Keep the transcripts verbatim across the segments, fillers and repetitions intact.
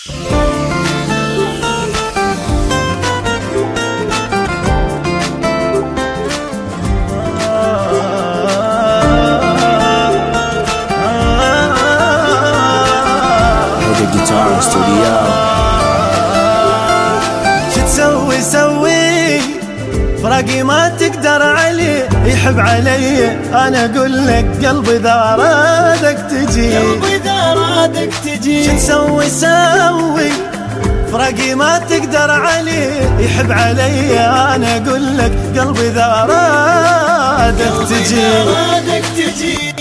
شتسوي سوي فراقي ما تقدر عليه، يحب علي انا اقول لك قلبي ذا رادك تجي، قلبي ذا رادك تجي. شتسوي سوي فراقي ما تقدر عليه، يحب علي انا اقول لك قلبي ذا رادك تجي، رادك تجي.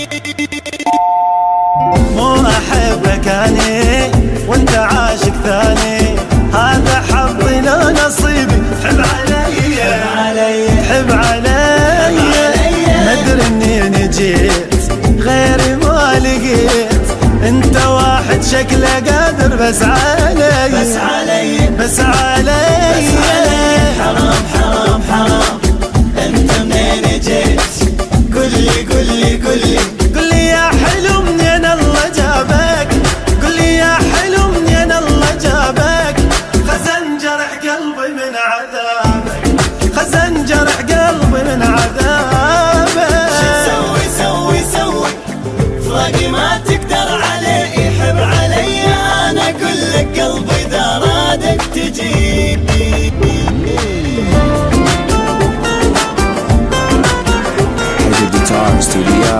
مو احبك اني وانت عاشق ثاني، هذا حظي لو نصيبي. حب علي حب علي ما ادري اني نجيت غيري ما لقيت، انت واحد شكله قادر بس علي بس علي بس علي حرام حرام حرام. انت منين جيت؟ قولي قولي قولي قولي يا حلو منين الله جابك، قولي يا حلو منين الله جابك، خزن جرح قلبي من عذابك، خزن جرح قلبي من عذابك. شتسوي سوي سوي فراقي ما تقدر عليه، يحب علي انا اقول لك قلبي ذا رادك تجي. Guitar Studio.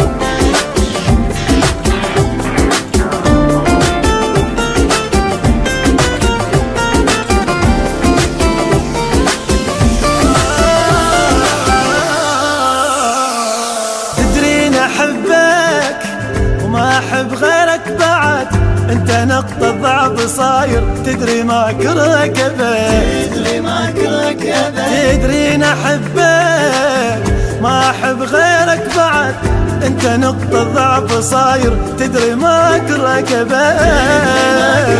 تدريني احبك وما احب غيرك بعد، انت نقطة ضعف صاير تدري ما اكرهك ابد، تدري ما اكرهك ابد. تدريني احبك ما احب غيرك بعد، انت نقطة ضعف صاير تدري ما اكرهك ابد.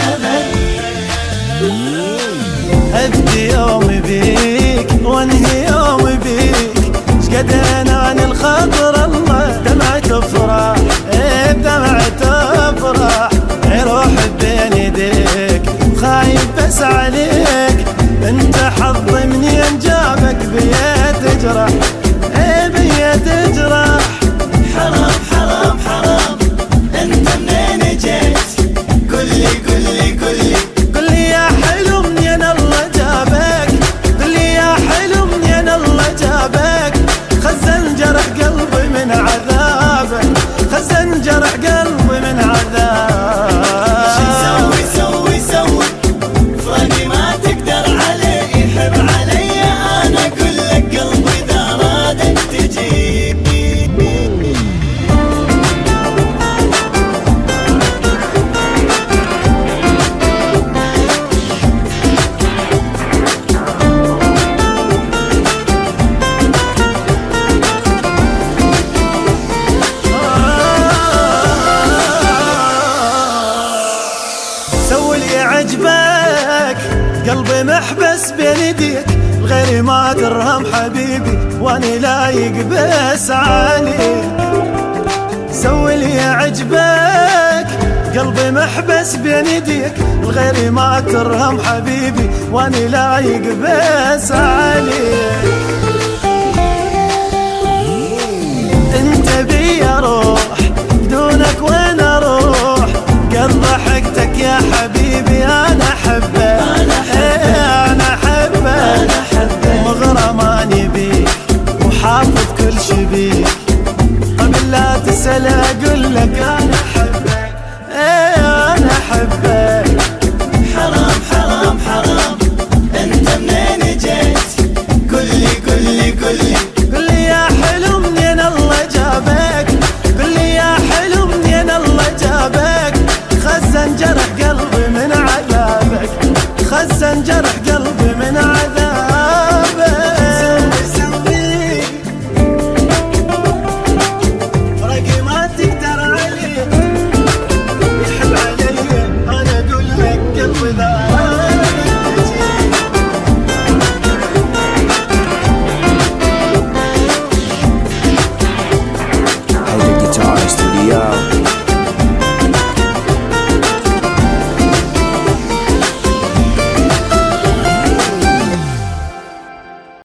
ابدي يومي بيك وانهي يومي بيك، شقد اناني الخاطر الله دمعة تفرح ايه بدمعة تفرح، روح بين يديك خايف بس عليك، انت حظي منين جابك بيا تجرح ايه بيا تجرح. حرام حرام حرام. انت منين جيت؟ قولي قولي قولي قولي يا حلو منين الله جابك، قولي يا حلو منين الله جابك، خزن جرح قلبي من عذابك، خزن جرح قلبي من عذابك. شتسوي سوي سوي فراقي ما تقدر عليه، يحب علي انا اقول لك قلبي ذا رادك تجي. سوي اللي عجبك قلبي محبس بين يديك، غيري ما ترهم حبيبي واني لايق بس عليك. سوي اللي عجبك قلبي محبس بين يديك، غيري ما ترهم حبيبي واني لايق بس عليك. انت بيا روح